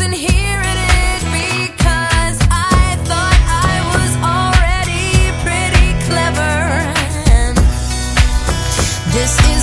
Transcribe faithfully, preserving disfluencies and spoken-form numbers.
wasn't hearing it because I thought I was already pretty clever. And this is